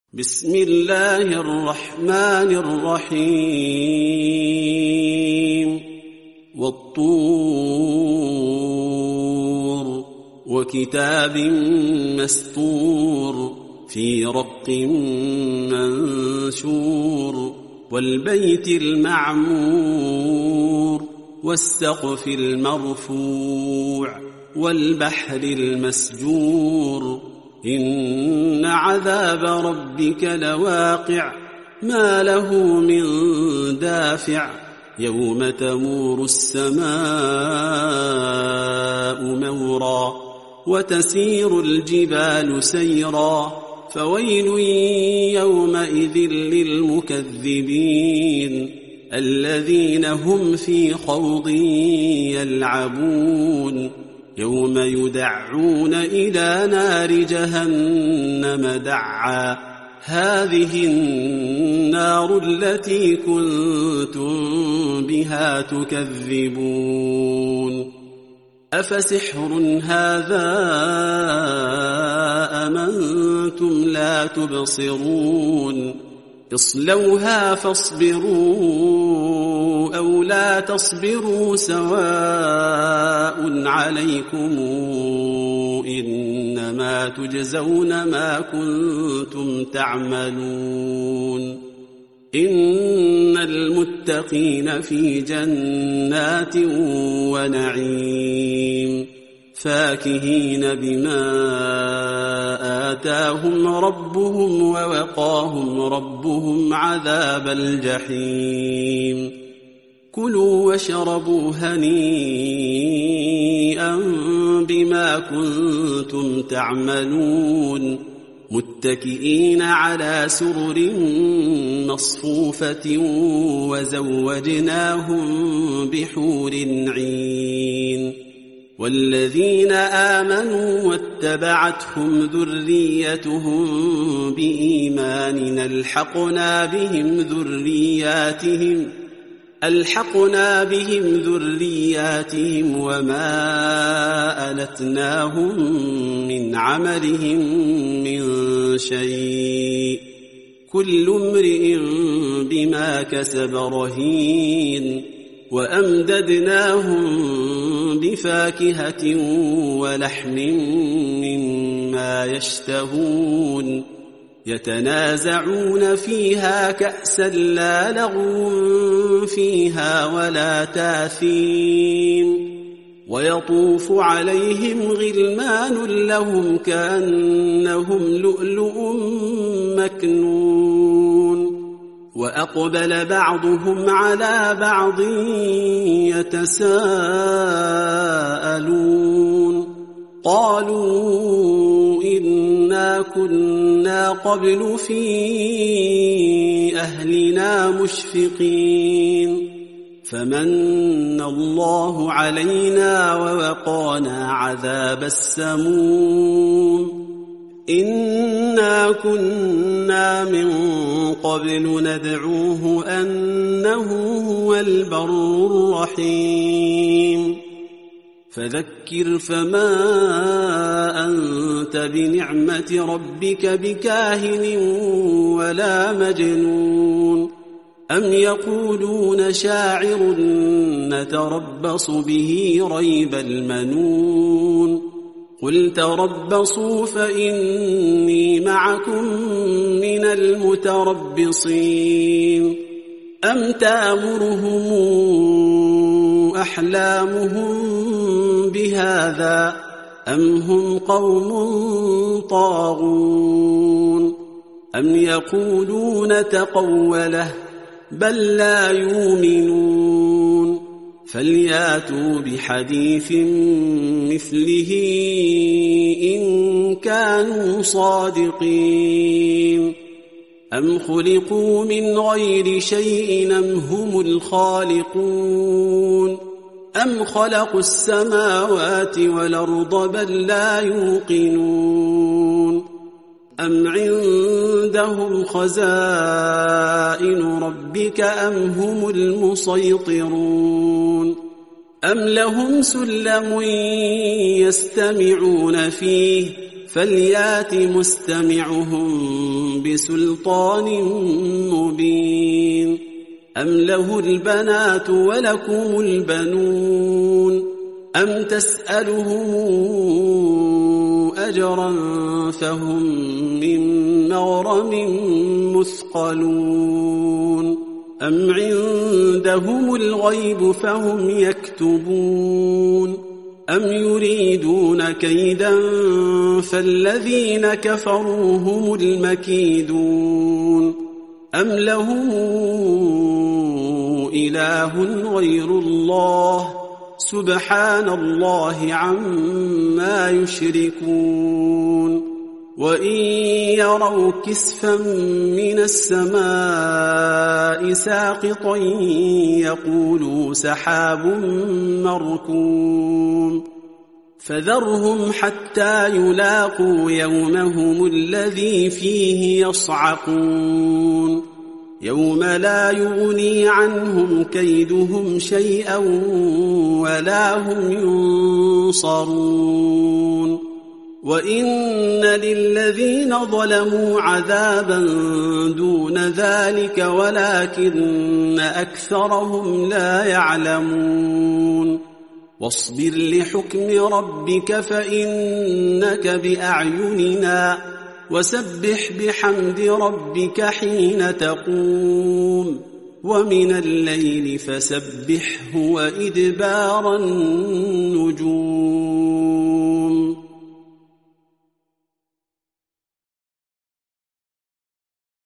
بسم الله الرحمن الرحيم والطور وكتاب مسطور في رق منشور والبيت المعمور والسقف المرفوع والبحر المسجور إن عذاب ربك لواقع ما له من دافع يوم تمور السماء مورا وتسير الجبال سيرا فويل يومئذ للمكذبين الذين هم في خوض يلعبون يوم يدعون إلى نار جهنم دعا هذه النار التي كنتم بها تكذبون أفسحر هذا أم أنتم لا تبصرون اصلوها فاصبروا أو لا تصبروا سواء عليكم إنما تجزون ما كنتم تعملون إن المتقين في جنات ونعيم فاكهين بما آتاهم ربهم ووقاهم ربهم عذاب الجحيم كلوا واشربوا هنيئا بما كنتم تعملون متكئين على سرر مصفوفة وزوجناهم بحور عين والذين آمنوا واتبعتهم ذريتهم بإيمان ألحقنا بهم ذرياتهم وما ألتناهم من عملهم من شيء كل امرئ بما كسب رهين وأمددناهم بفاكهة ولحم مما يشتهون يتنازعون فيها كأسا لا لغو فيها ولا تاثيم ويطوف عليهم غلمان لهم كأنهم لؤلؤ مكنون وأقبل بعضهم على بعض يتساءلون قالوا إنا كنا قبل في أهلنا مشفقين فمن الله علينا ووقانا عذاب السموم إنا كنا من قبل ندعوه أنه هو البر الرحيم فذكر فما أنت بنعمة ربك بكاهن ولا مجنون أم يقولون شاعر نتربص به ريب المنون قل تربصوا فإني معكم من المتربصين أم تأمرهم أحلامهم بهذا أم هم قوم طاغون أم يقولون تقوله بل لا يؤمنون فلياتوا بحديث مثله إن كانوا صادقين أم خلقوا من غير شيء أم هم الخالقون أم خلقوا السماوات والأرض بل لا يوقنون أم عندهم خزائن ربك أم هم المسيطرون أم لهم سلم يستمعون فيه فليات مستمعهم بسلطان مبين أم له البنات ولكم البنون أم تسألهم أجرا فهم من مغرم مثقلون أم عندهم الغيب فهم يكتبون أم يريدون كيدا فالذين كفروا هم المكيدون أم لهم إله غير الله سبحان الله عما يشركون وإن يروا كسفا من السماء ساقطا يقولوا سحاب مركوم فذرهم حتى يلاقوا يومهم الذي فيه يصعقون يوم لا يغني عنهم كيدهم شيئا ولا هم ينصرون وإن للذين ظلموا عذابا دون ذلك ولكن أكثرهم لا يعلمون واصبر لحكم ربك فإنك بأعيننا وسبح بحمد ربك حين تقوم ومن الليل فسبحه وإدبار النجوم